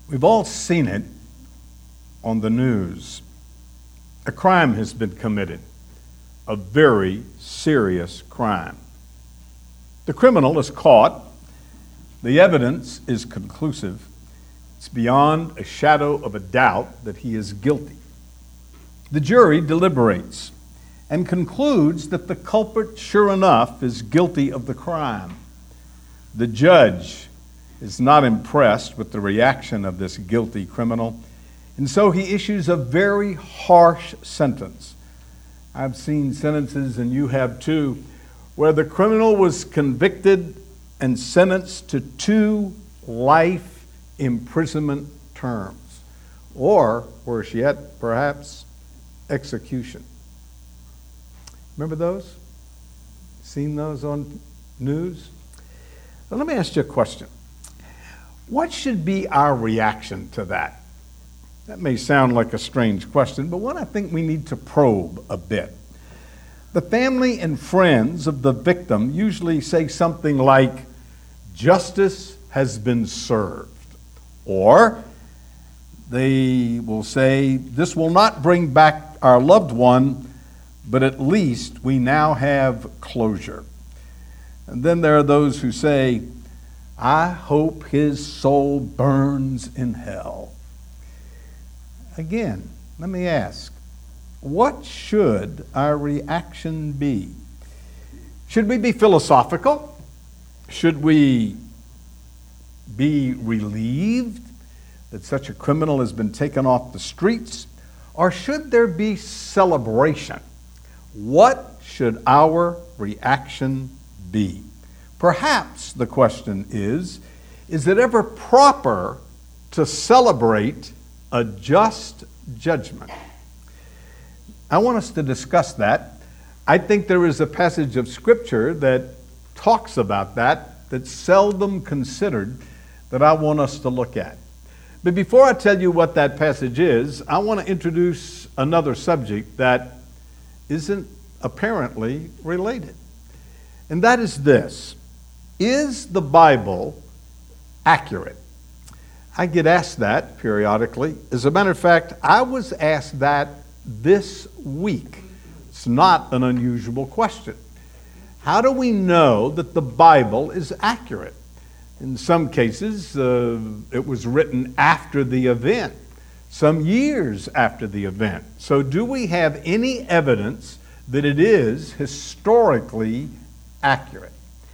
We've all seen it on the news. A crime has been committed, a very serious crime. The criminal is caught. The evidence is conclusive. It's beyond a shadow of a doubt that he is guilty. The jury deliberates and concludes that the culprit, sure enough, is guilty of the crime. The judge is not impressed with the reaction of this guilty criminal, and so he issues a very harsh sentence. I've seen sentences, and you have too, where the criminal was convicted and sentenced to 2 life imprisonment terms, or, worse yet, perhaps, execution. Remember those? Seen those on news? Well, let me ask you a question. What should be our reaction to that? That may sound like a strange question, but one I think we need to probe a bit. The family and friends of the victim usually say something like, "Justice has been served," or they will say, "This will not bring back our loved one, but at least we now have closure." And then there are those who say, "I hope his soul burns in hell." Again, let me ask, what should our reaction be? Should we be philosophical? Should we be relieved that such a criminal has been taken off the streets? Or should there be celebration? What should our reaction be? Perhaps the question is it ever proper to celebrate a just judgment? I want us to discuss that. I think there is a passage of Scripture that talks about that's seldom considered, that I want us to look at. But before I tell you what that passage is, I want to introduce another subject that isn't apparently related. And that is this: is the Bible accurate? I get asked that periodically. As a matter of fact, I was asked that this week. It's not an unusual question. How do we know that the Bible is accurate? In some cases, it was written after the event, some years after the event. So do we have any evidence that it is historically accurate?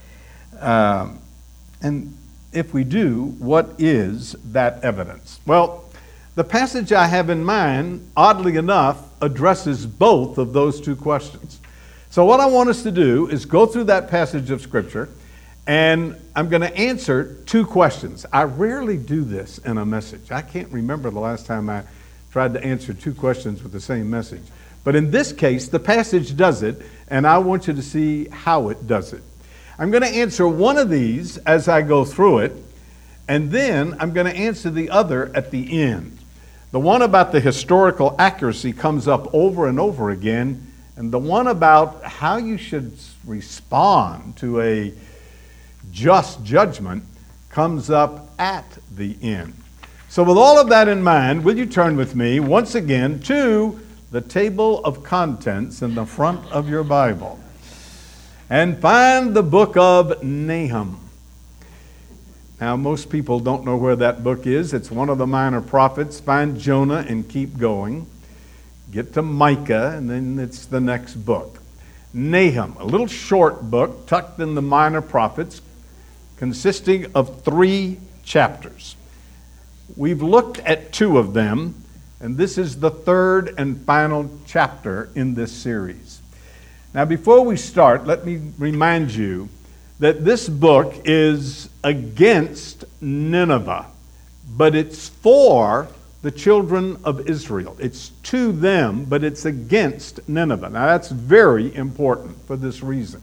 And if we do, what is that evidence? Well, the passage I have in mind, oddly enough, addresses both of those two questions. So what I want us to do is go through that passage of Scripture, and I'm going to answer 2 questions. I rarely do this in a message. I can't remember the last time I tried to answer 2 questions with the same message. But in this case, the passage does it, and I want you to see how it does it. I'm going to answer one of these as I go through it, and then I'm going to answer the other at the end. The one about the historical accuracy comes up over and over again, and the one about how you should respond to a just judgment comes up at the end. So with all of that in mind, will you turn with me once again to the table of contents in the front of your Bible and find the book of Nahum. Now, most people don't know where that book is. It's one of the minor prophets. Find Jonah and keep going. Get to Micah, and then it's the next book. Nahum, a little short book tucked in the minor prophets, consisting of 3 chapters. We've looked at 2 of them, and this is the 3rd and final chapter in this series. Now, before we start, let me remind you that this book is against Nineveh, but it's for the children of Israel. It's to them, but it's against Nineveh. Now, that's very important for this reason.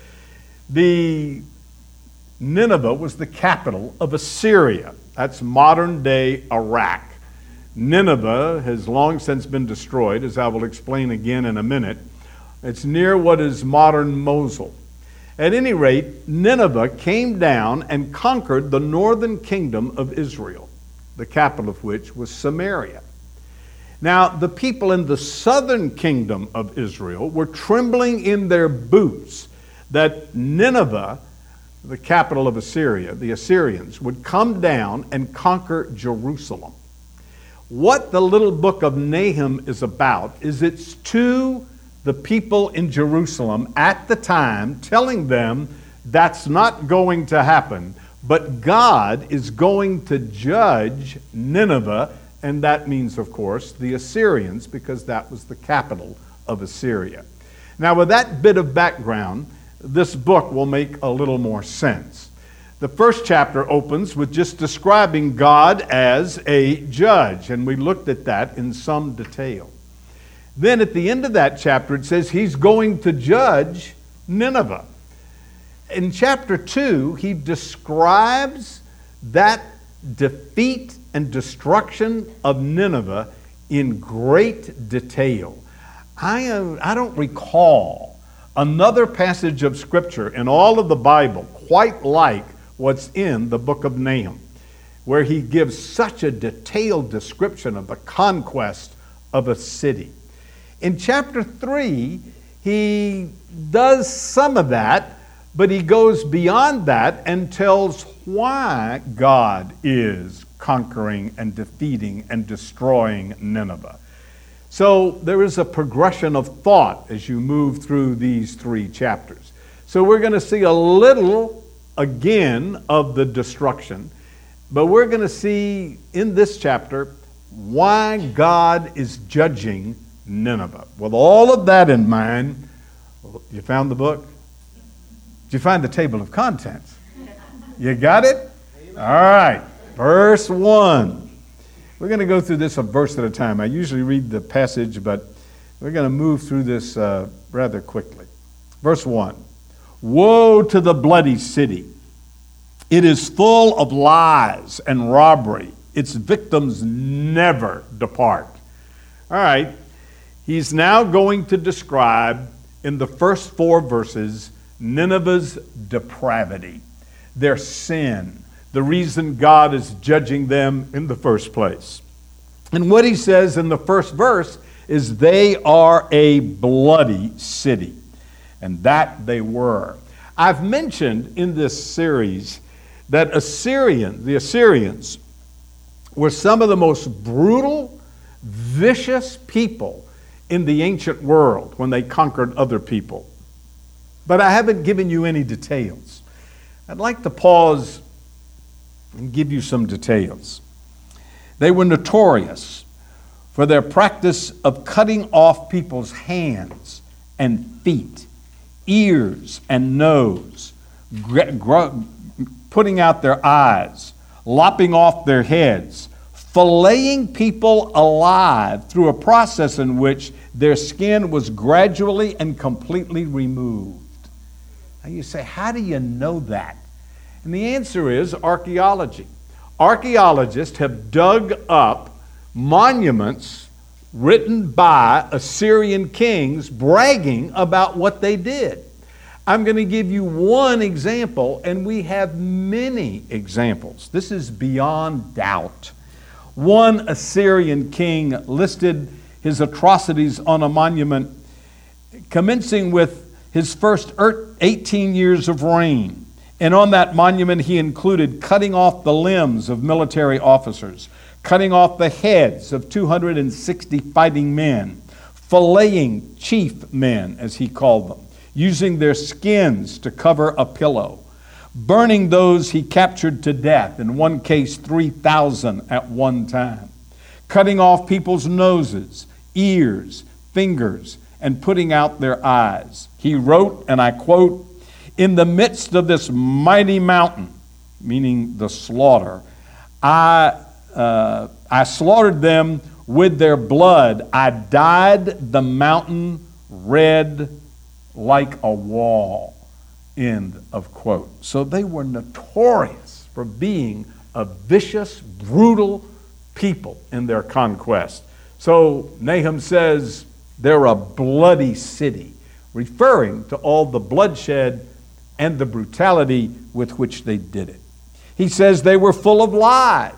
Nineveh was the capital of Assyria. That's modern-day Iraq. Nineveh has long since been destroyed, as I will explain again in a minute. It's near what is modern Mosul. At any rate, Nineveh came down and conquered the northern kingdom of Israel. the capital of which was Samaria. Now, the people in the southern kingdom of Israel were trembling in their boots that Nineveh, the capital of Assyria, the Assyrians, would come down and conquer Jerusalem. What the little book of Nahum is about is it's to the people in Jerusalem at the time, telling them that's not going to happen, but God is going to judge Nineveh, and that means, of course, the Assyrians, because that was the capital of Assyria. Now, with that bit of background, this book will make a little more sense. The first chapter opens with just describing God as a judge, and we looked at that in some detail. Then at the end of that chapter, it says he's going to judge Nineveh. In chapter 2, he describes that defeat and destruction of Nineveh in great detail. I don't recall another passage of Scripture in all of the Bible quite like what's in the book of Nahum, where he gives such a detailed description of the conquest of a city. In chapter 3, he does some of that, but he goes beyond that and tells why God is conquering and defeating and destroying Nineveh. So there is a progression of thought as you move through these 3 chapters. So we're going to see a little, again, of the destruction, but we're going to see in this chapter why God is judging Nineveh. With all of that in mind, you found the book? Did you find the table of contents? You got it? All right. Verse 1. We're going to go through this a verse at a time. I usually read the passage, but we're going to move through this rather quickly. Verse 1. Woe to the bloody city! It is full of lies and robbery. Its victims never depart. All right. He's now going to describe in the first 4 verses Nineveh's depravity, their sin, the reason God is judging them in the first place. And what he says in the first verse is they are a bloody city. And that they were. I've mentioned in this series that the Assyrians were some of the most brutal, vicious people in the ancient world when they conquered other people. But I haven't given you any details. I'd like to pause and give you some details. They were notorious for their practice of cutting off people's hands and feet, ears and nose, putting out their eyes, lopping off their heads, filleting people alive through a process in which their skin was gradually and completely removed. Now you say, how do you know that? And the answer is archaeology. Archaeologists have dug up monuments written by Assyrian kings bragging about what they did. I'm going to give you one example, and we have many examples. This is beyond doubt. One Assyrian king listed his atrocities on a monument commencing with his first 18 years of reign. And on that monument he included cutting off the limbs of military officers, cutting off the heads of 260 fighting men, filleting chief men, as he called them, using their skins to cover a pillow, burning those he captured to death, in one case 3,000 at one time, cutting off people's noses, ears, fingers, and putting out their eyes. He wrote, and I quote, "In the midst of this mighty mountain," meaning the slaughter, I slaughtered them with their blood. I dyed the mountain red like a wall. End of quote. So they were notorious for being a vicious, brutal people in their conquest. So Nahum says they're a bloody city, referring to all the bloodshed and the brutality with which they did it. He says they were full of lies.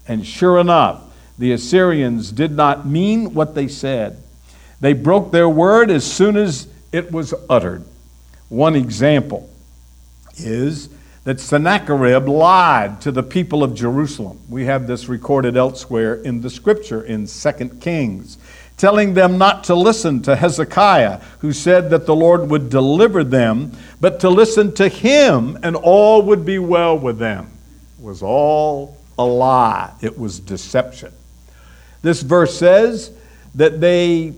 And sure enough, the Assyrians did not mean what they said. They broke their word as soon as it was uttered. One example is that Sennacherib lied to the people of Jerusalem. We have this recorded elsewhere in the scripture in 2 Kings, telling them not to listen to Hezekiah, who said that the Lord would deliver them, but to listen to him and all would be well with them. It was all a lie. It was deception. This verse says that they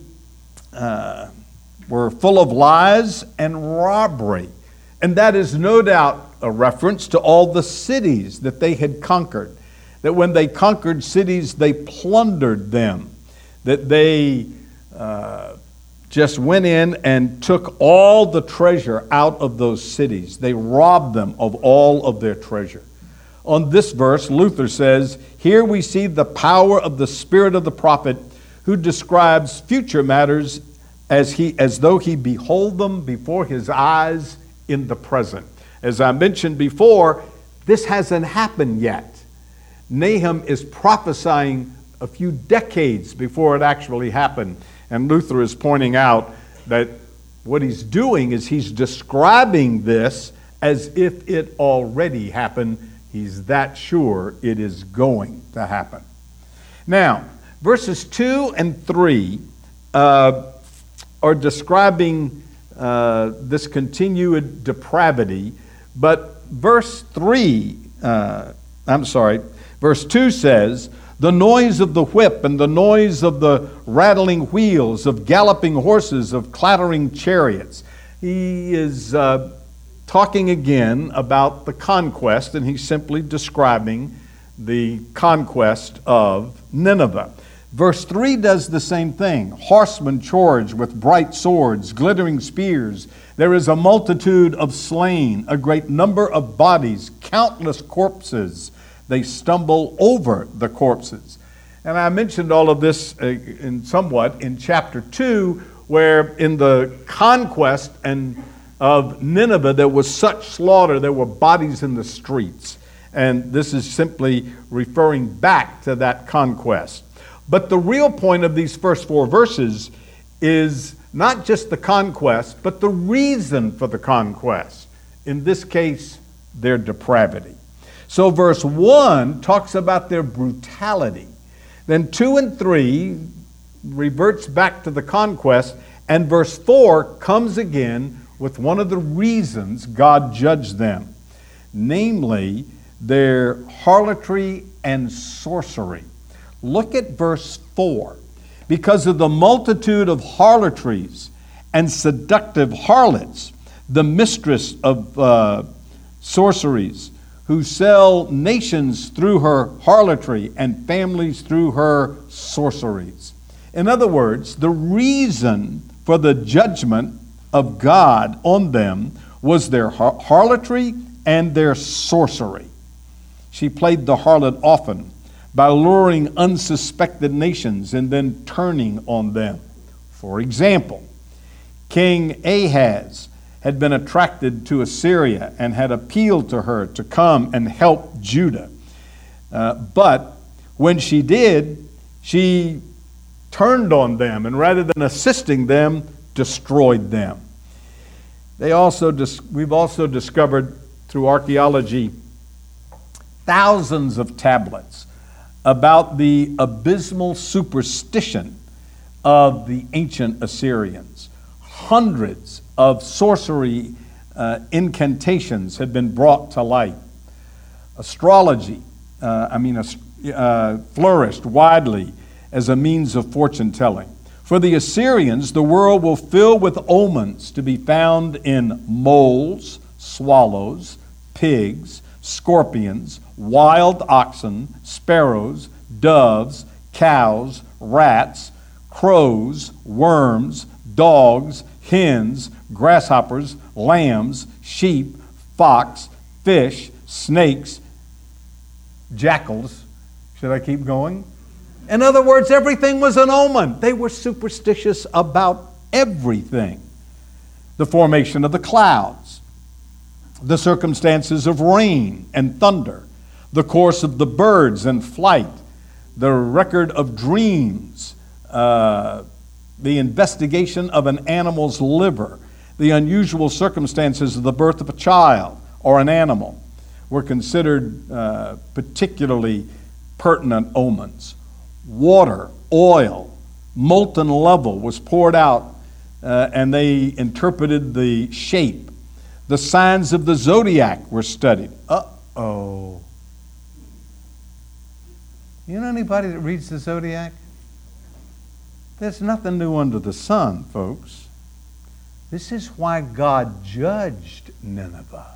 were full of lies and robbery. And that is no doubt a reference to all the cities that they had conquered. That when they conquered cities, they plundered them. That they just went in and took all the treasure out of those cities. They robbed them of all of their treasure. On this verse, Luther says, here we see the power of the spirit of the prophet who describes future matters as though he behold them before his eyes in the present. As I mentioned before, this hasn't happened yet. Nahum is prophesying a few decades before it actually happened. And Luther is pointing out that what he's doing is he's describing this as if it already happened. He's that sure it is going to happen. Now, verses 2 and 3 are describing this continued depravity, but verse 2 says, the noise of the whip and the noise of the rattling wheels, of galloping horses, of clattering chariots. He is talking again about the conquest, and he's simply describing the conquest of Nineveh. Verse 3 does the same thing. Horsemen charge with bright swords, glittering spears. There is a multitude of slain, a great number of bodies, countless corpses. They stumble over the corpses. And I mentioned all of this in chapter 2, where in the conquest of Nineveh, there was such slaughter, there were bodies in the streets. And this is simply referring back to that conquest. But the real point of these first 4 verses is not just the conquest, but the reason for the conquest. In this case, their depravity. So verse 1 talks about their brutality. Then 2 and 3 reverts back to the conquest, and verse 4 comes again with one of the reasons God judged them, namely their harlotry and sorcery. Look at verse 4. Because of the multitude of harlotries and seductive harlots, the mistress of sorceries, who sell nations through her harlotry and families through her sorceries. In other words, the reason for the judgment of God on them was their harlotry and their sorcery. She played the harlot often by luring unsuspected nations and then turning on them. For example, King Ahaz had been attracted to Assyria and had appealed to her to come and help Judah. But when she did, she turned on them and rather than assisting them, destroyed them. We've also discovered through archaeology thousands of tablets about the abysmal superstition of the ancient Assyrians. Hundreds of sorcery incantations had been brought to light. Astrology, flourished widely as a means of fortune telling. For the Assyrians, the world will fill with omens to be found in moles, swallows, pigs, scorpions, wild oxen, sparrows, doves, cows, rats, crows, worms, dogs, hens, grasshoppers, lambs, sheep, fox, fish, snakes, jackals. Should I keep going? In other words, everything was an omen. They were superstitious about everything. The formation of the clouds, the circumstances of rain and thunder, the course of the birds in flight, the record of dreams, the investigation of an animal's liver, the unusual circumstances of the birth of a child or an animal were considered particularly pertinent omens. Water, oil, molten level was poured out, and they interpreted the shape. The signs of the zodiac were studied. Uh-oh. You know anybody that reads the zodiac? There's nothing new under the sun, folks. This is why God judged Nineveh.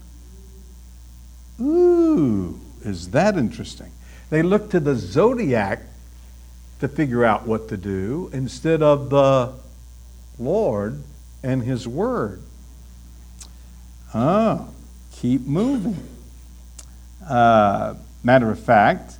Ooh, is that interesting? They looked to the zodiac to figure out what to do instead of the Lord and His Word. Keep moving. Matter of fact,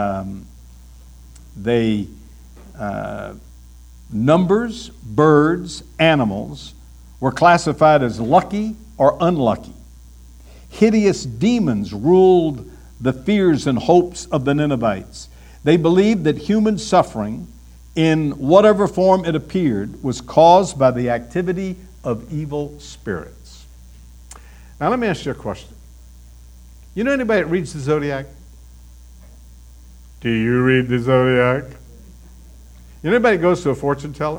numbers, birds, animals were classified as lucky or unlucky. Hideous demons ruled the fears and hopes of the Ninevites. They believed that human suffering, in whatever form it appeared, was caused by the activity of evil spirits. Now let me ask you a question. You know anybody that reads the zodiac? Do you read the zodiac? You know anybody that goes to a fortune teller?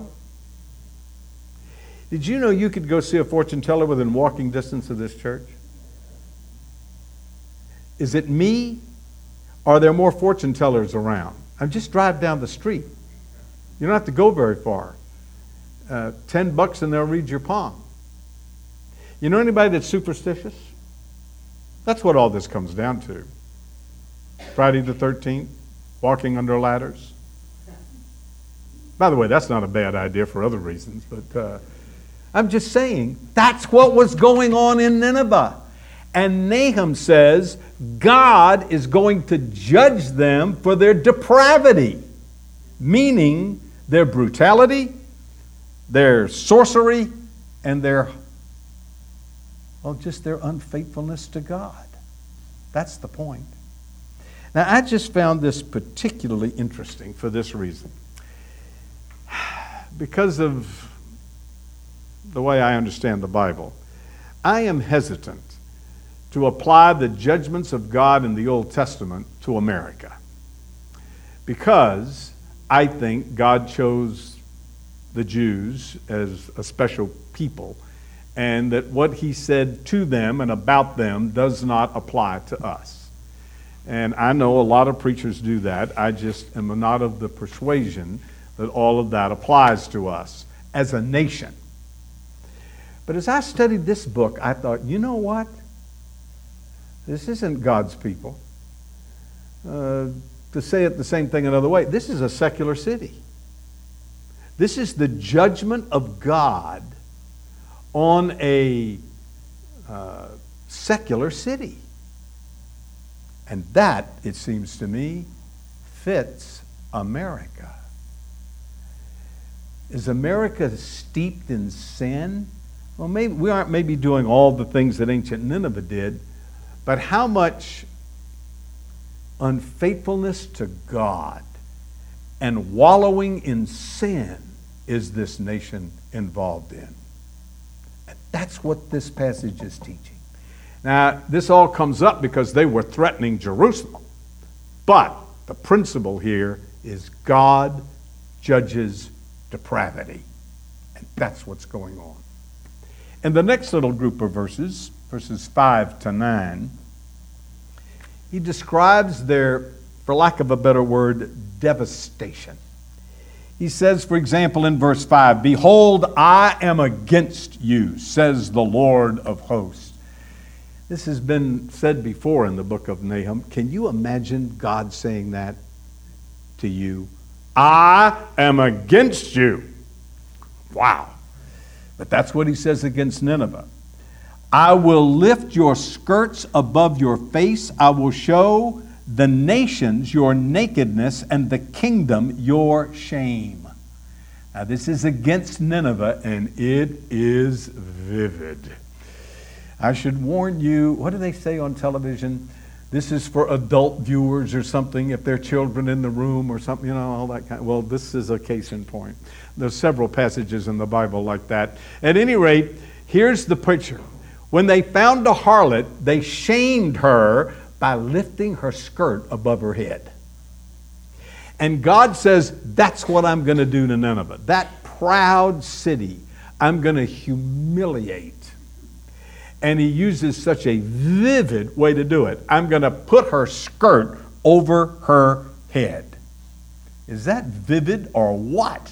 Did you know you could go see a fortune teller within walking distance of this church? Is it me, or are there more fortune tellers around? I just drive down the street. You don't have to go very far. $10 and they'll read your palm. You know anybody that's superstitious? That's what all this comes down to. Friday the 13th, walking under ladders. By the way, that's not a bad idea for other reasons, but I'm just saying that's what was going on in Nineveh. And Nahum says God is going to judge them for their depravity, meaning their brutality, their sorcery, and just their unfaithfulness to God. That's the point. Now, I just found this particularly interesting for this reason. Because of the way I understand the Bible, I am hesitant to apply the judgments of God in the Old Testament to America, because I think God chose the Jews as a special people, and that what He said to them and about them does not apply to us. And I know a lot of preachers do that. I just am not of the persuasion that all of that applies to us as a nation. But as I studied this book, I thought, you know what? This isn't God's people. To say it the same thing another way, this is a secular city. This is the judgment of God on a secular city. And that, it seems to me, fits America. Is America steeped in sin? Well, maybe we aren't maybe doing all the things that ancient Nineveh did, but how much unfaithfulness to God and wallowing in sin is this nation involved in? And that's what this passage is teaching. Now, this all comes up because they were threatening Jerusalem. But the principle here is God judges depravity. And that's what's going on. In the next little group of verses, verses 5 to 9, he describes their, for lack of a better word, devastation. He says, for example, in verse 5, "Behold, I am against you, says the Lord of hosts." This has been said before in the book of Nahum. Can you imagine God saying that to you? I am against you. Wow. But that's what he says against Nineveh. "I will lift your skirts above your face. I will show the nations your nakedness and the kingdom your shame." Now, this is against Nineveh, and it is vivid. I should warn you, what do they say on television? This is for adult viewers or something, if there are children in the room or something, all that kind. Well, this is a case in point. There's several passages in the Bible like that. At any rate, here's the picture. When they found a harlot, they shamed her by lifting her skirt above her head. And God says, that's what I'm going to do to Nineveh. That proud city, I'm going to humiliate. And he uses such a vivid way to do it. I'm going to put her skirt over her head. Is that vivid or what?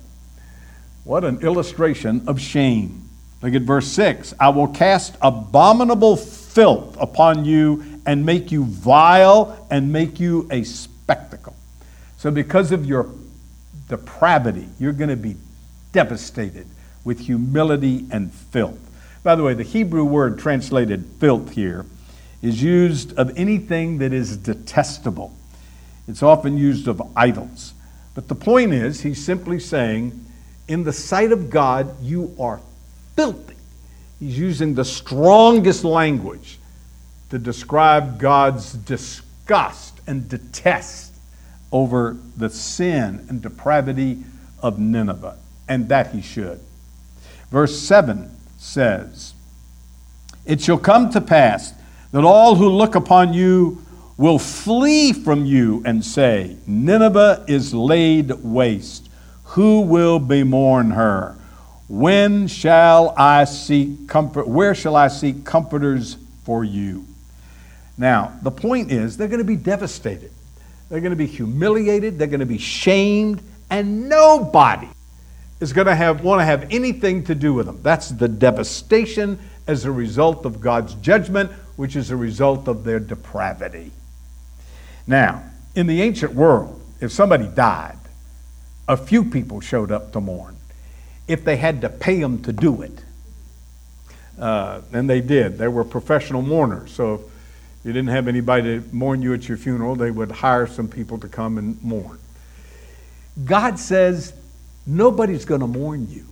What an illustration of shame. Look at verse 6. I will cast abominable filth upon you and make you vile and make you a spectacle. So because of your depravity, you're going to be devastated with humility and filth. By the way, the Hebrew word translated filth here is used of anything that is detestable. It's often used of idols. But the point is, he's simply saying, in the sight of God, you are filthy. He's using the strongest language to describe God's disgust and detest over the sin and depravity of Nineveh, and that he should. Verse 7 says, it shall come to pass that all who look upon you will flee from you and say, Nineveh is laid waste. Who will bemourn her? When shall I seek comfort? Where shall I seek comforters for you? Now, the point is, they're going to be devastated. They're going to be humiliated. They're going to be shamed. And nobody is going to want to have anything to do with them. That's the devastation as a result of God's judgment, which is a result of their depravity. Now, in the ancient world, if somebody died, a few people showed up to mourn. If they had to pay them to do it, and they did. They were professional mourners. So if you didn't have anybody to mourn you at your funeral, they would hire some people to come and mourn. God says, nobody's going to mourn you.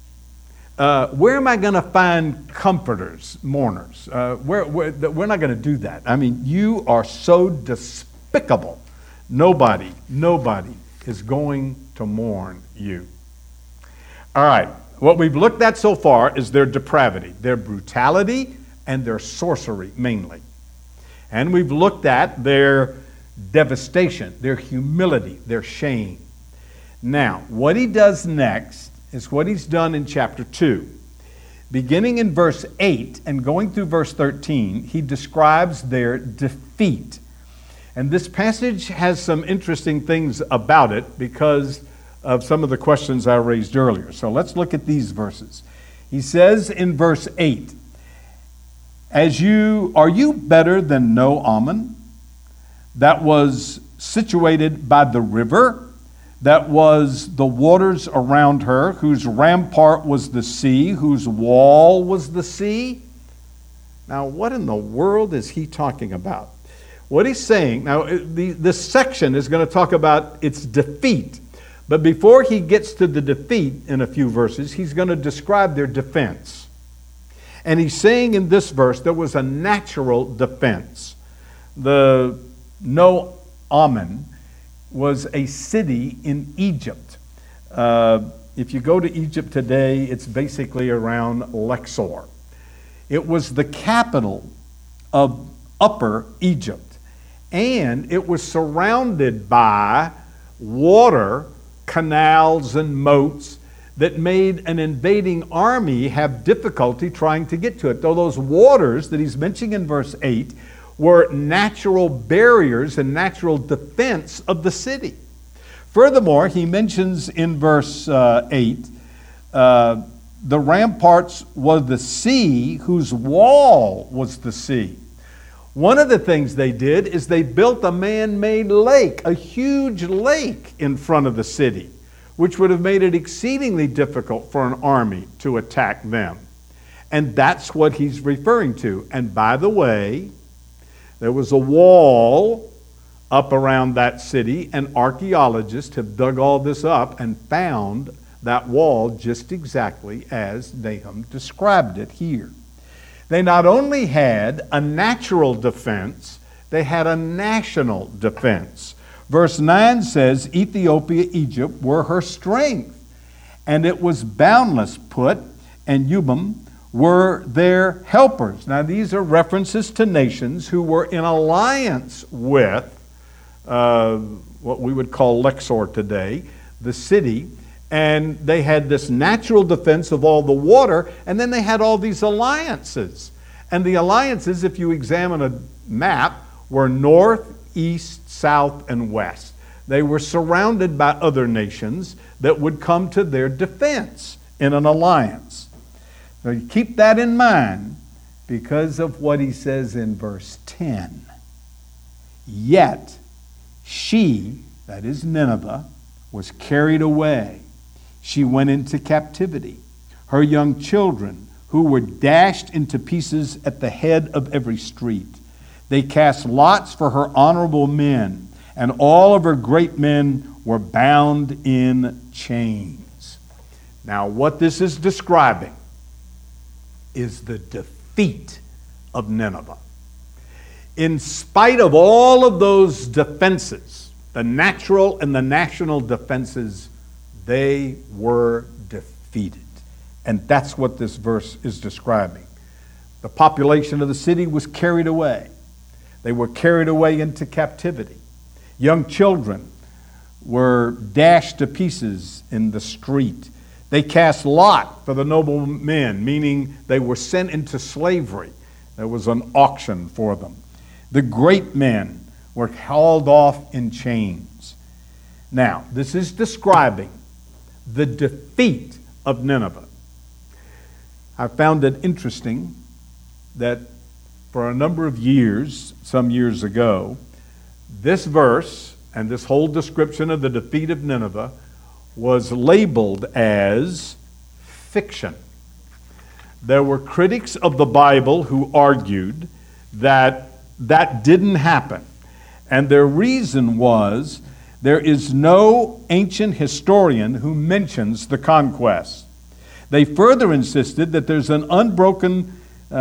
Where am I going to find comforters, mourners? We're not going to do that. I mean, you are so despicable. Nobody is going to mourn you. All right, what we've looked at so far is their depravity, their brutality, and their sorcery mainly. And we've looked at their devastation, their humility, their shame. Now, what he does next is what he's done in chapter 2. Beginning in verse 8 and going through verse 13, he describes their defeat. And this passage has some interesting things about it because of some of the questions I raised earlier. So let's look at these verses. He says in verse 8, are you better than No-Aman, that was situated by the river, that was the waters around her, whose rampart was the sea, whose wall was the sea? Now, what in the world is he talking about? What he's saying, now this section is going to talk about its defeat. But before he gets to the defeat in a few verses, he's going to describe their defense. And he's saying in this verse there was a natural defense. The No-Aman was a city in Egypt. If you go to Egypt today, it's basically around Luxor. It was the capital of Upper Egypt. And it was surrounded by water, canals, and moats that made an invading army have difficulty trying to get to it. Though those waters that he's mentioning in verse 8 were natural barriers and natural defense of the city. Furthermore, he mentions in verse 8, the ramparts was the sea, whose wall was the sea. One of the things they did is they built a man-made lake, a huge lake in front of the city, which would have made it exceedingly difficult for an army to attack them. And that's what he's referring to. And by the way, there was a wall up around that city, and archaeologists have dug all this up and found that wall just exactly as Nahum described it here. They not only had a natural defense They had a national defense. Verse 9 says, Ethiopia, Egypt were her strength, and it was boundless. Put and Ubim were their helpers. Now, these are references to nations who were in alliance with what we would call Luxor today, the city, and they had this natural defense of all the water, and then they had all these alliances. And the alliances, if you examine a map, were north, east, south, and west. They were surrounded by other nations that would come to their defense in an alliance. So you keep that in mind because of what he says in verse 10. Yet she, that is Nineveh, was carried away. She went into captivity. Her young children, who were dashed into pieces at the head of every street. They cast lots for her honorable men, and all of her great men were bound in chains. Now, what this is describing is the defeat of Nineveh. In spite of all of those defenses, the natural and the national defenses, they were defeated. And that's what this verse is describing. The population of the city was carried away. They were carried away into captivity. Young children were dashed to pieces in the street. They cast lot for the noble men, meaning they were sent into slavery. There was an auction for them. The great men were hauled off in chains. Now, this is describing the defeat of Nineveh. I found it interesting that for a number of years, some years ago, this verse and this whole description of the defeat of Nineveh was labeled as fiction. There were critics of the Bible who argued that that didn't happen. And their reason was there is no ancient historian who mentions the conquest. They further insisted that there's an unbroken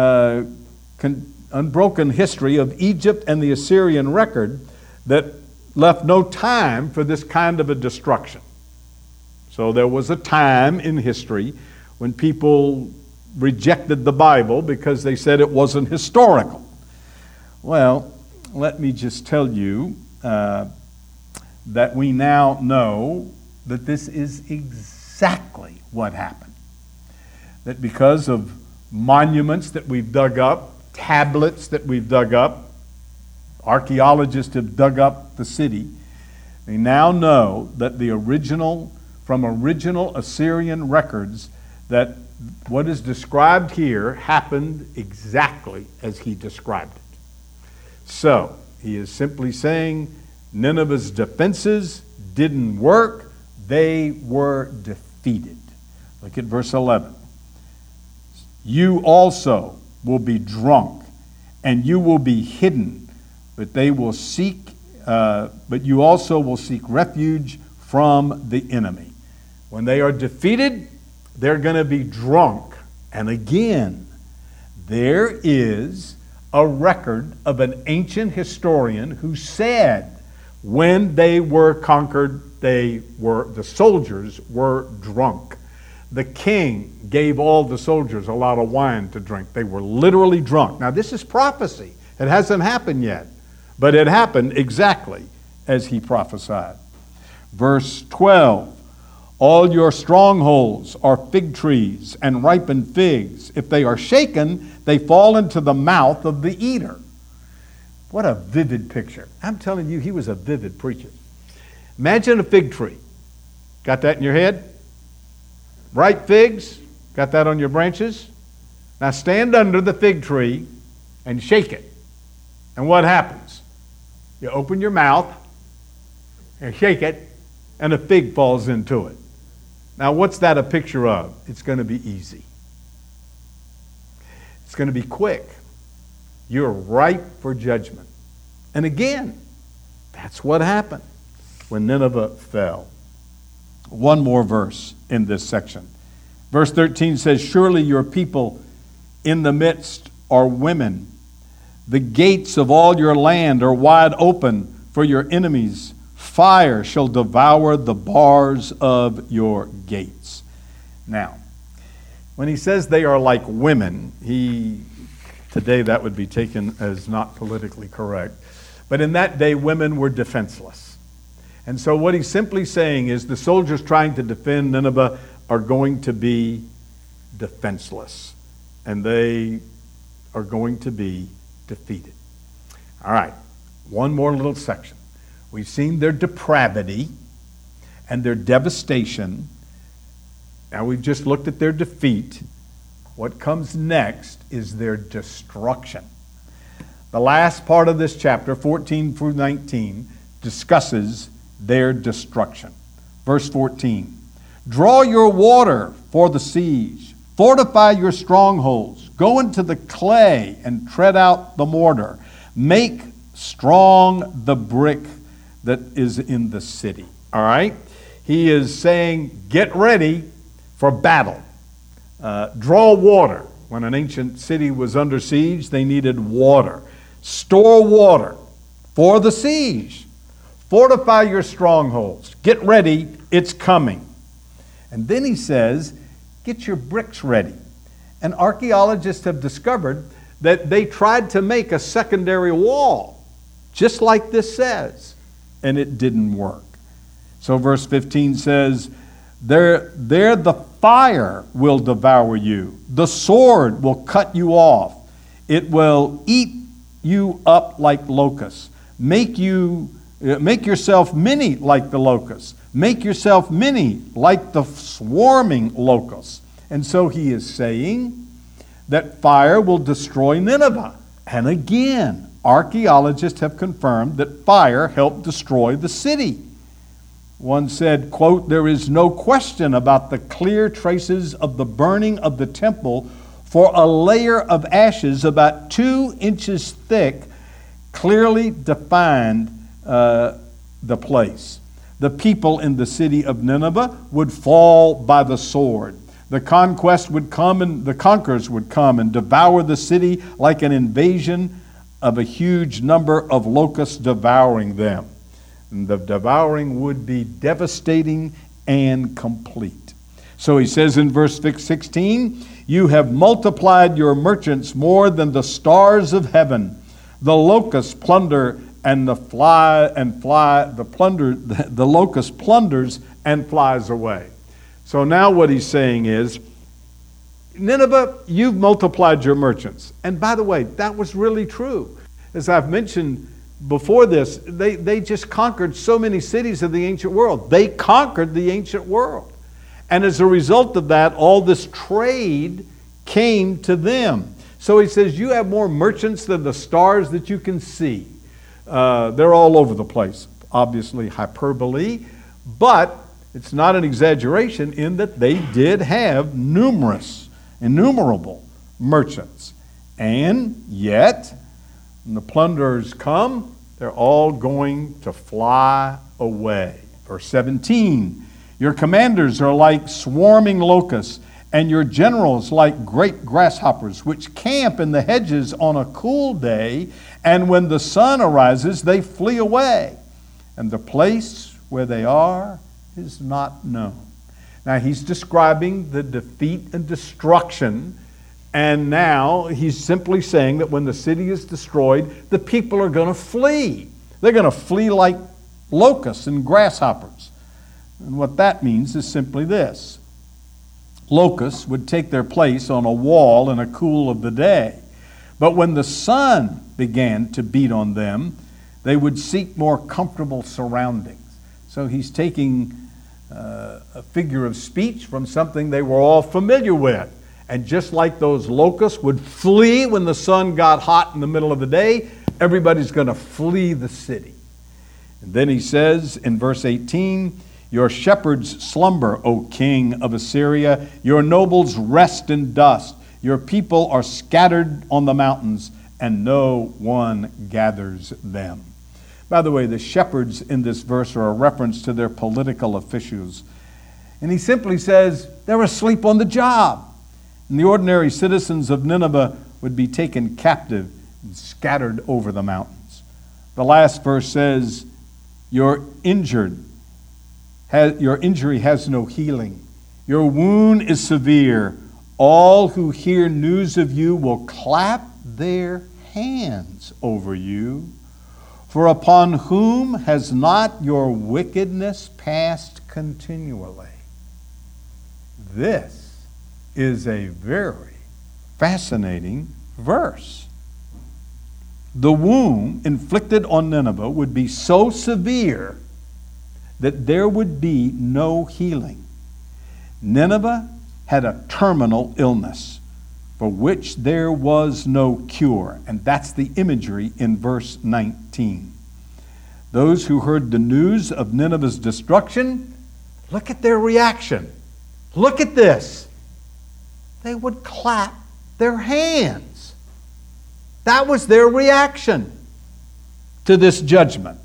history of Egypt and the Assyrian record that left no time for this kind of a destruction. So there was a time in history when people rejected the Bible because they said it wasn't historical. Well, let me just tell you that we now know that this is exactly what happened. That because of monuments that we've dug up, tablets that we've dug up, archaeologists have dug up the city, they now know that from original Assyrian records, that what is described here happened exactly as he described it. So, he is simply saying Nineveh's defenses didn't work. They were defeated. Look at verse 11. You also will be drunk, and you will be hidden, but you also will seek refuge from the enemy. When they are defeated, they're going to be drunk. And again, there is a record of an ancient historian who said when they were conquered, the soldiers were drunk. The king gave all the soldiers a lot of wine to drink. They were literally drunk. Now, this is prophecy. It hasn't happened yet, but it happened exactly as he prophesied. Verse 12, all your strongholds are fig trees and ripened figs. If they are shaken, they fall into the mouth of the eater. What a vivid picture. I'm telling you, he was a vivid preacher. Imagine a fig tree. Got that in your head? Ripe figs? Got that on your branches? Now stand under the fig tree and shake it. And what happens? You open your mouth and shake it, and a fig falls into it. Now, what's that a picture of? It's going to be easy. It's going to be quick. You're ripe for judgment. And again, that's what happened when Nineveh fell. One more verse in this section. Verse 13 says, surely your people in the midst are women. The gates of all your land are wide open for your enemies. Fire shall devour the bars of your gates. Now, when he says they are like women, today that would be taken as not politically correct. But in that day, women were defenseless. And so what he's simply saying is the soldiers trying to defend Nineveh are going to be defenseless. And they are going to be defeated. All right, one more little section. We've seen their depravity and their devastation. Now we've just looked at their defeat. What comes next is their destruction. The last part of this chapter, 14 through 19, discusses their destruction. Verse 14, draw your water for the siege. Fortify your strongholds. Go into the clay and tread out the mortar. Make strong the brick that is in the city. All right? He is saying, get ready for battle. Draw water. When an ancient city was under siege, they needed water. Store water for the siege. Fortify your strongholds. Get ready, it's coming. And then he says, get your bricks ready. And archaeologists have discovered that they tried to make a secondary wall, just like this says, and it didn't work. So verse 15 says, there the fire will devour you. The sword will cut you off. It will eat you up like locusts. Make yourself many like the locusts. Make yourself many like the swarming locusts. And so he is saying that fire will destroy Nineveh. And again, archaeologists have confirmed that fire helped destroy the city. One said, quote, there is no question about the clear traces of the burning of the temple, for a layer of ashes about 2 inches thick clearly defined the place. The people in the city of Nineveh would fall by the sword. The conquerors would come and devour the city like an invasion of a huge number of locusts devouring them. And the devouring would be devastating and complete. So he says in verse 16, you have multiplied your merchants more than the stars of heaven. The locusts plunder and the locust plunders and flies away. So now what he's saying is, Nineveh, you've multiplied your merchants. And by the way, that was really true. As I've mentioned before this, they just conquered so many cities of the ancient world. They conquered the ancient world. And as a result of that, all this trade came to them. So he says, you have more merchants than the stars that you can see. They're all over the place. Obviously hyperbole, but it's not an exaggeration in that they did have innumerable merchants. And yet, when the plunderers come, they're all going to fly away. Verse 17, your commanders are like swarming locusts, and your generals like great grasshoppers, which camp in the hedges on a cool day, and when the sun arises, they flee away, and the place where they are is not known. Now he's describing the defeat and destruction, and now he's simply saying that when the city is destroyed, the people are going to flee. They're going to flee like locusts and grasshoppers. And what that means is simply this. Locusts would take their place on a wall in a cool of the day. But when the sun began to beat on them, they would seek more comfortable surroundings. So he's taking a figure of speech from something they were all familiar with. And just like those locusts would flee when the sun got hot in the middle of the day, everybody's going to flee the city. And then he says in verse 18, your shepherds slumber, O king of Assyria. Your nobles rest in dust. Your people are scattered on the mountains, and no one gathers them. By the way, the shepherds in this verse are a reference to their political officials. And he simply says they're asleep on the job. And the ordinary citizens of Nineveh would be taken captive and scattered over the mountains. The last verse says, your injury has no healing. Your wound is severe. All who hear news of you will clap their hands over you. For upon whom has not your wickedness passed continually? This is a very fascinating verse. The wound inflicted on Nineveh would be so severe that there would be no healing. Nineveh had a terminal illness for which there was no cure, and that's the imagery in verse 19. Those who heard the news of Nineveh's destruction, look at their reaction. Look at this. They would clap their hands. That was their reaction to this judgment.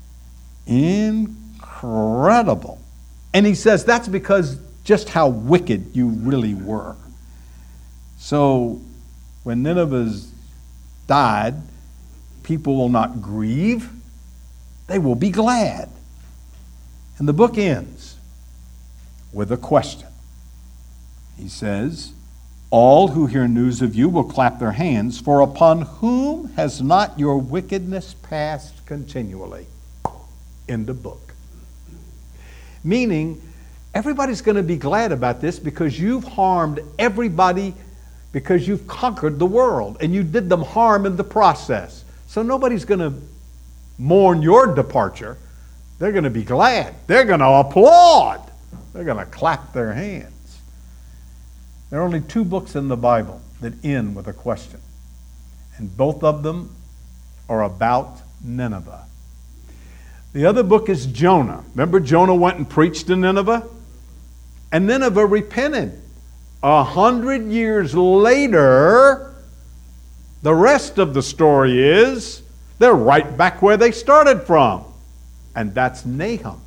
Incredible. And he says that's because just how wicked you really were. So when Nineveh's died, people will not grieve. They will be glad. And the book ends with a question. He says, all who hear news of you will clap their hands, for upon whom has not your wickedness passed continually? In the book. Meaning, everybody's going to be glad about this because you've harmed everybody, because you've conquered the world and you did them harm in the process. So nobody's going to mourn your departure. They're going to be glad. They're going to applaud. They're going to clap their hands. There are only 2 books in the Bible that end with a question. And both of them are about Nineveh. The other book is Jonah. Remember Jonah went and preached to Nineveh? And Nineveh repented. 100 years later, the rest of the story is they're right back where they started from. And that's Nahum.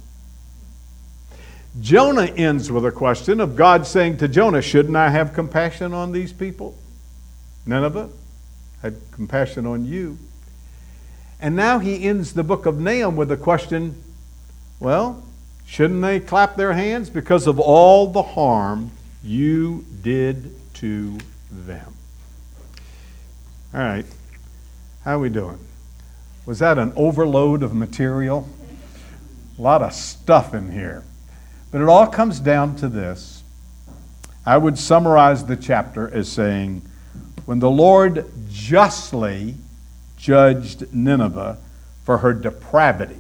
Jonah ends with a question of God saying to Jonah, shouldn't I have compassion on these people? Nineveh had compassion on you. And now he ends the book of Nahum with a question, well, shouldn't they clap their hands because of all the harm you did to them? All right, how are we doing? Was that an overload of material? A lot of stuff in here. But it all comes down to this. I would summarize the chapter as saying, when the Lord justly judged Nineveh for her depravity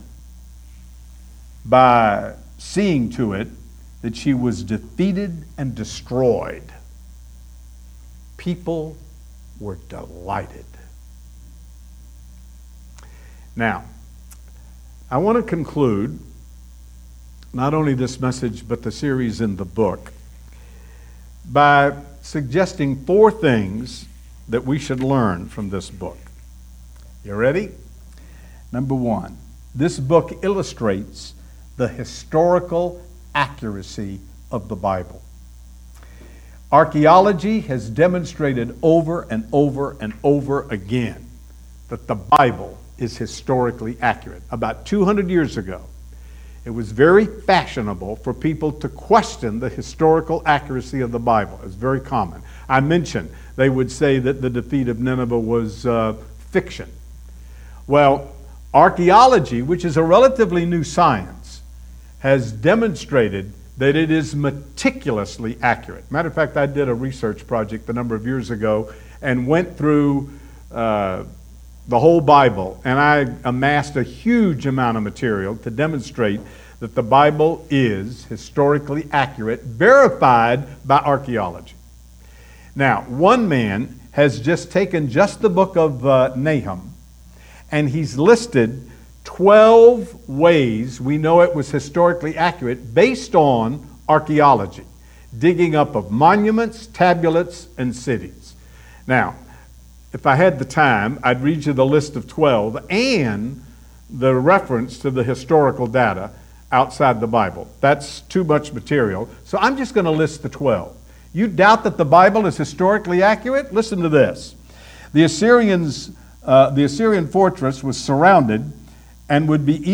by seeing to it that she was defeated and destroyed, people were delighted. Now, I want to conclude not only this message but the series in the book by suggesting 4 things that we should learn from this book. You ready? Number 1, this book illustrates the historical accuracy of the Bible. Archaeology has demonstrated over and over and over again that the Bible is historically accurate. About 200 years ago, it was very fashionable for people to question the historical accuracy of the Bible. It's very common. I mentioned they would say that the defeat of Nineveh was fiction. Well, archaeology, which is a relatively new science, has demonstrated that it is meticulously accurate. Matter of fact, I did a research project a number of years ago and went through the whole Bible, and I amassed a huge amount of material to demonstrate that the Bible is historically accurate, verified by archaeology. Now, one man has just taken just the book of Nahum, and he's listed 12 ways we know it was historically accurate based on archaeology, digging up of monuments, tabulates, and cities. Now, if I had the time, I'd read you the list of 12 and the reference to the historical data outside the Bible. That's too much material, so I'm just going to list the 12. You doubt that the Bible is historically accurate? Listen to this. The Assyrians the Assyrian fortress was surrounded and would be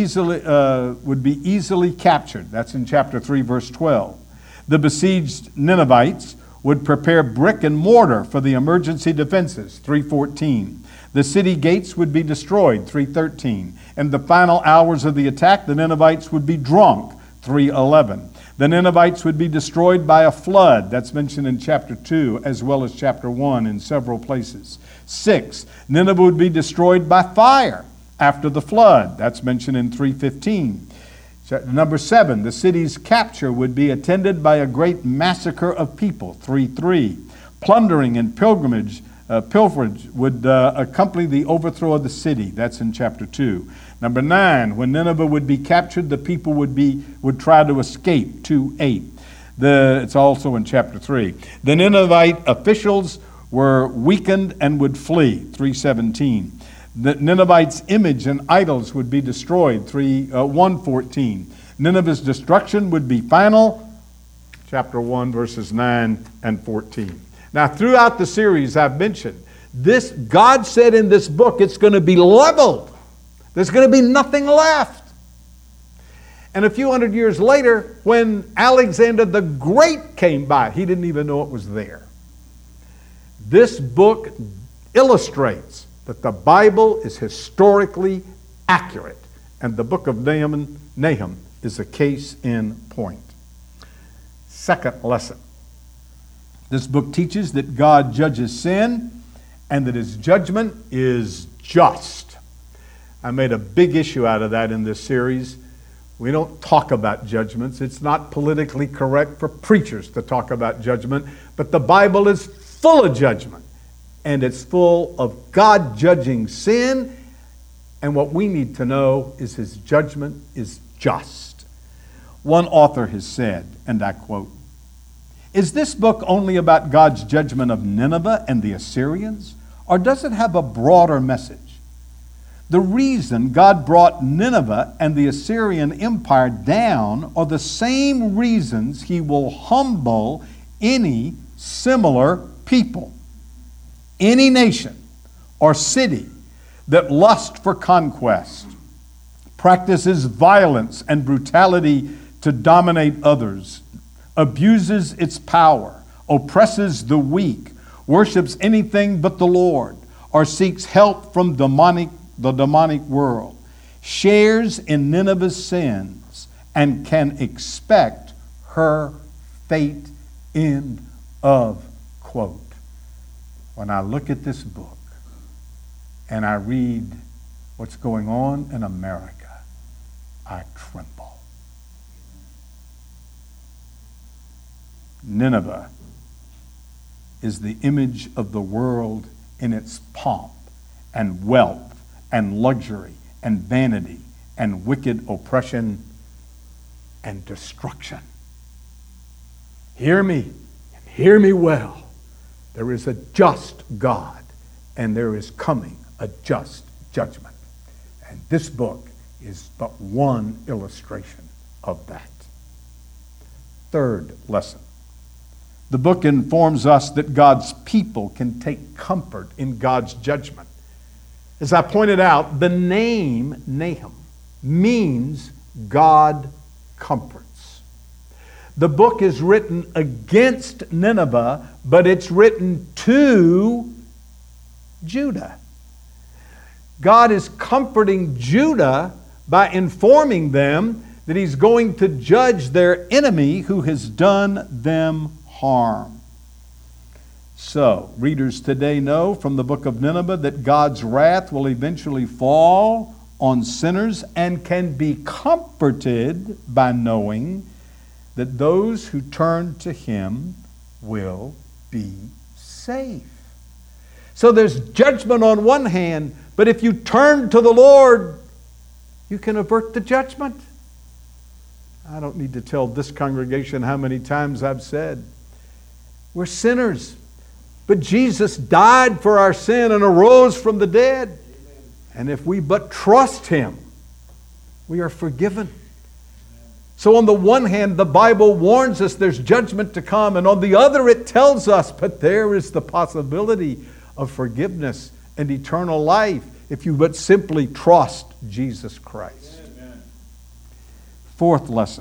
easily captured. That's in chapter 3, verse 12. The besieged Ninevites would prepare brick and mortar for the emergency defenses, 3:14. The city gates would be destroyed, 3:13. In the final hours of the attack, the Ninevites would be drunk, 3:11. The Ninevites would be destroyed by a flood. That's mentioned in chapter 2 as well as chapter 1 in several places. 6, Nineveh would be destroyed by fire after the flood. That's mentioned in 3:15. Number 7, the city's capture would be attended by a great massacre of people, 3:3. Plundering and pilgrimage would accompany the overthrow of the city. That's in chapter 2. Number 9, when Nineveh would be captured, the people would try to escape, 2:8. It's also in chapter 3. The Ninevite officials were weakened and would flee, 3:17. The Ninevites' image and idols would be destroyed, 1:14. Nineveh's destruction would be final, chapter 1, verses 9 and 14. Now, throughout the series I've mentioned, God said in this book it's going to be leveled. There's going to be nothing left. And a few hundred years later, when Alexander the Great came by, he didn't even know it was there. This book illustrates that the Bible is historically accurate, and the book of Nahum is a case in point. Second lesson. This book teaches that God judges sin and that His judgment is just. I made a big issue out of that in this series. We don't talk about judgments. It's not politically correct for preachers to talk about judgment, but the Bible is full of judgment, and it's full of God judging sin, and what we need to know is His judgment is just. One author has said, and I quote, "Is this book only about God's judgment of Nineveh and the Assyrians, or does it have a broader message? The reason God brought Nineveh and the Assyrian Empire down are the same reasons He will humble any similar people, any nation or city that lusts for conquest, practices violence and brutality to dominate others, abuses its power, oppresses the weak, worships anything but the Lord, or seeks help from the demonic world, shares in Nineveh's sins, and can expect her fate." End of quote. When I look at this book and I read what's going on in America, I tremble. Nineveh is the image of the world in its pomp and wealth and luxury and vanity and wicked oppression and destruction. Hear me, and hear me well. There is a just God, and there is coming a just judgment. And this book is but one illustration of that. Third lesson. The book informs us that God's people can take comfort in God's judgment. As I pointed out, the name Nahum means God comforts. The book is written against Nineveh, but it's written to Judah. God is comforting Judah by informing them that He's going to judge their enemy who has done them harm. So, readers today know from the book of Nineveh that God's wrath will eventually fall on sinners and can be comforted by knowing that those who turn to Him will be safe. So there's judgment on one hand, but if you turn to the Lord, you can avert the judgment. I don't need to tell this congregation how many times I've said, we're sinners, but Jesus died for our sin and arose from the dead. And if we but trust Him, we are forgiven. So on the one hand, the Bible warns us there's judgment to come, and on the other it tells us, but there is the possibility of forgiveness and eternal life if you but simply trust Jesus Christ. Amen. Fourth lesson.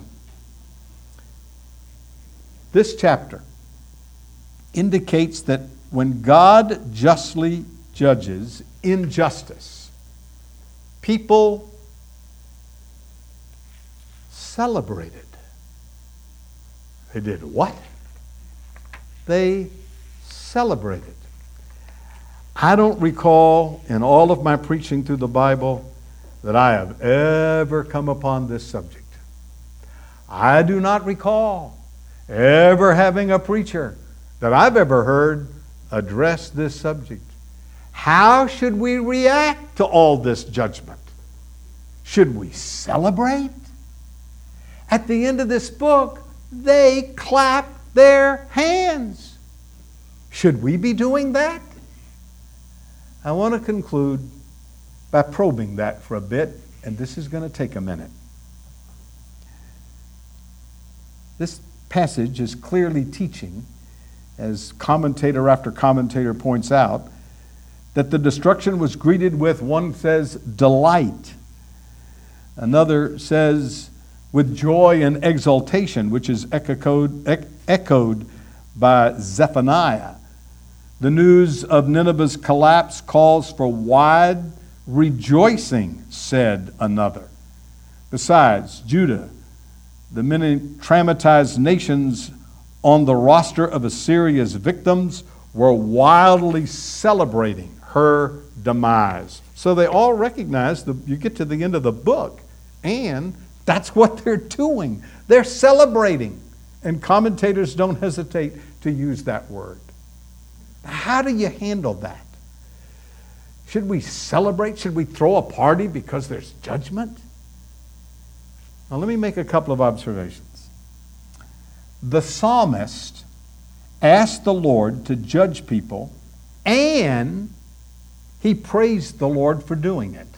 This chapter indicates that when God justly judges injustice, people celebrated. They did what? They celebrated. I don't recall in all of my preaching through the Bible that I have ever come upon this subject. I do not recall ever having a preacher that I've ever heard address this subject. How should we react to all this judgment? Should we celebrate? At the end of this book, they clap their hands. Should we be doing that? I want to conclude by probing that for a bit, and this is going to take a minute. This passage is clearly teaching, as commentator after commentator points out, that the destruction was greeted with, one says, delight. Another says, with joy and exultation, which is echoed by Zephaniah. The news of Nineveh's collapse calls for wide rejoicing, said another. Besides, Judah, the many traumatized nations on the roster of Assyria's victims, were wildly celebrating her demise. So they all recognize you get to the end of the book, and that's what they're doing. They're celebrating. And commentators don't hesitate to use that word. How do you handle that? Should we celebrate? Should we throw a party because there's judgment? Now let me make a couple of observations. The psalmist asked the Lord to judge people, and he praised the Lord for doing it.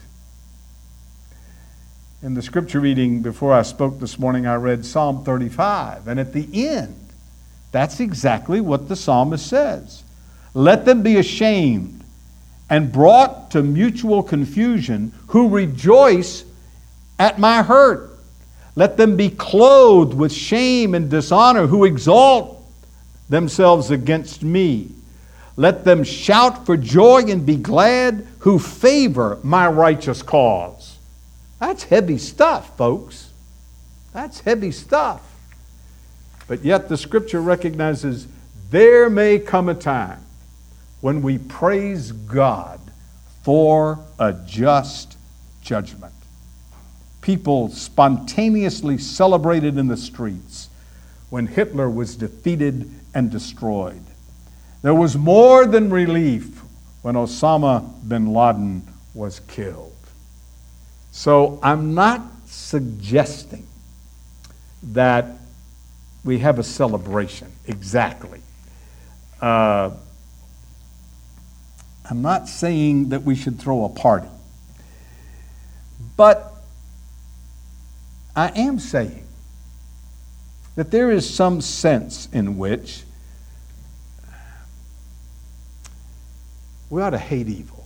In the scripture reading before I spoke this morning, I read Psalm 35. And at the end, that's exactly what the psalmist says. Let them be ashamed and brought to mutual confusion who rejoice at my hurt. Let them be clothed with shame and dishonor who exalt themselves against me. Let them shout for joy and be glad who favor my righteous cause. That's heavy stuff, folks. That's heavy stuff. But yet the scripture recognizes there may come a time when we praise God for a just judgment. People spontaneously celebrated in the streets when Hitler was defeated and destroyed. There was more than relief when Osama bin Laden was killed. So I'm not suggesting that we have a celebration exactly. I'm not saying that we should throw a party. But I am saying that there is some sense in which we ought to hate evil.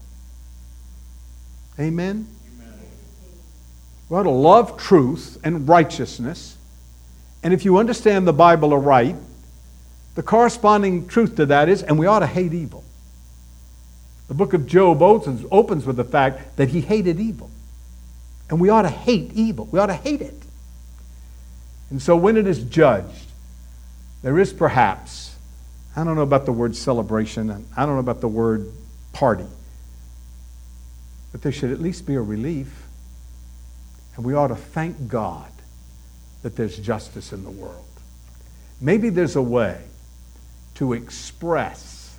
Amen? We ought to love truth and righteousness. And if you understand the Bible aright, the corresponding truth to that is, and we ought to hate evil. The book of Job opens with the fact that he hated evil. And we ought to hate evil. We ought to hate it. And so when it is judged, there is perhaps, I don't know about the word celebration, and I don't know about the word party, but there should at least be a relief. And we ought to thank God that there's justice in the world. Maybe there's a way to express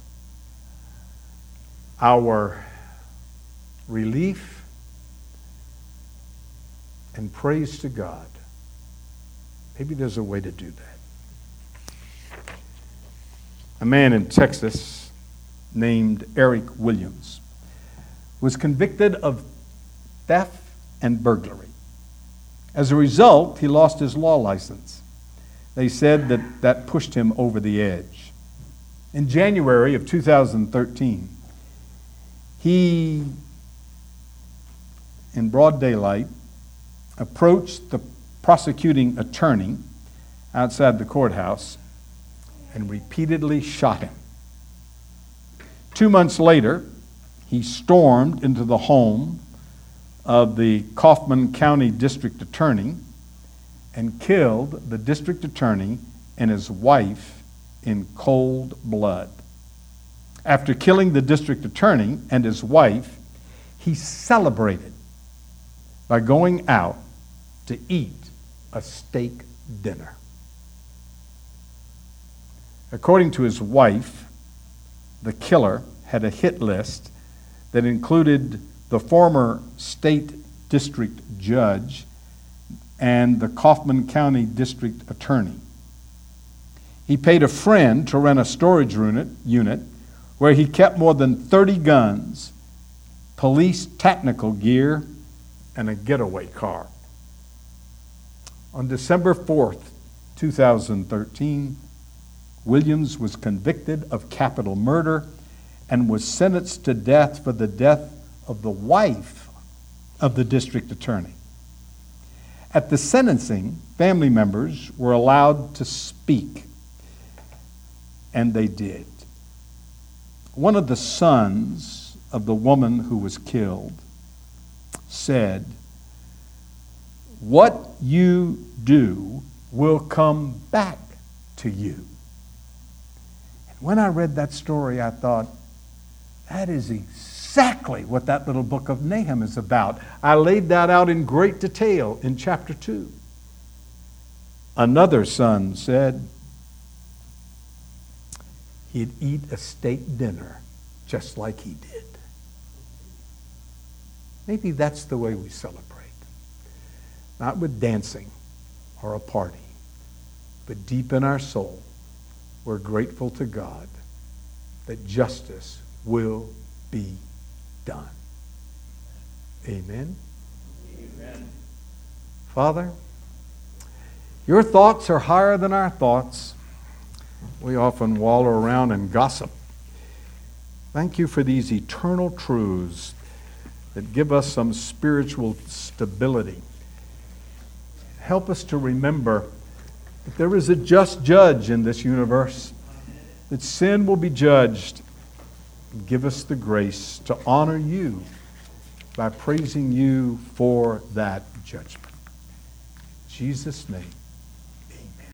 our relief and praise to God. Maybe there's a way to do that. A man in Texas named Eric Williams was convicted of theft and burglary. As a result, he lost his law license. They said that pushed him over the edge. In January of 2013, he, in broad daylight, approached the prosecuting attorney outside the courthouse and repeatedly shot him. 2 months later, he stormed into the home of the Kaufman County District Attorney and killed the district attorney and his wife in cold blood. After killing the district attorney and his wife, he celebrated by going out to eat a steak dinner. According to his wife, the killer had a hit list that included the former state district judge and the Kaufman County district attorney. He paid a friend to rent a storage unit where he kept more than 30 guns, police technical gear, and a getaway car. On December 4th, 2013, Williams was convicted of capital murder and was sentenced to death for the death of the wife of the district attorney. At the sentencing, family members were allowed to speak, and they did. One of the sons of the woman who was killed said, "What you do will come back to you." And when I read that story, I thought, that is exactly what that little book of Nahum is about. I laid that out in great detail in chapter 2. Another son said he'd eat a steak dinner just like he did. Maybe that's the way we celebrate. Not with dancing or a party, but deep in our soul, we're grateful to God that justice will be done. Amen? Amen. Father, your thoughts are higher than our thoughts. We often wallow around and gossip. Thank you for these eternal truths that give us some spiritual stability. Help us to remember that there is a just judge in this universe, that sin will be judged. Give us the grace to honor you by praising you for that judgment. In Jesus' name.